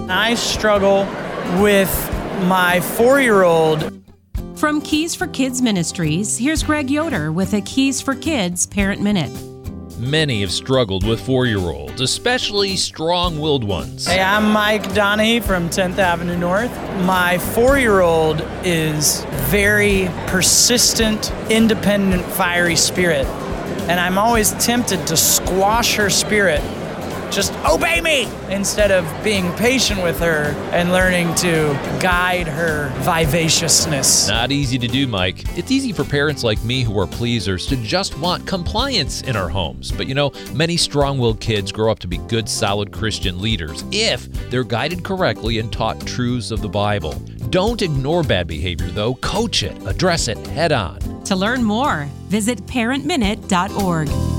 I struggle with my 4-year-old. From Keys for Kids Ministries, here's Greg Yoder with a Keys for Kids Parent Minute. Many have struggled with 4-year-olds, especially strong-willed ones. Hey, I'm Mike Donahue from 10th Avenue North. My 4-year-old is very persistent, independent, fiery spirit. And I'm always tempted to squash her spirit. Just obey me! Instead of being patient with her and learning to guide her vivaciousness. Not easy to do, Mike. It's easy for parents like me who are pleasers to just want compliance in our homes. But many strong-willed kids grow up to be good, solid Christian leaders if they're guided correctly and taught truths of the Bible. Don't ignore bad behavior, though. Coach it. Address it head on. To learn more, visit parentminute.org.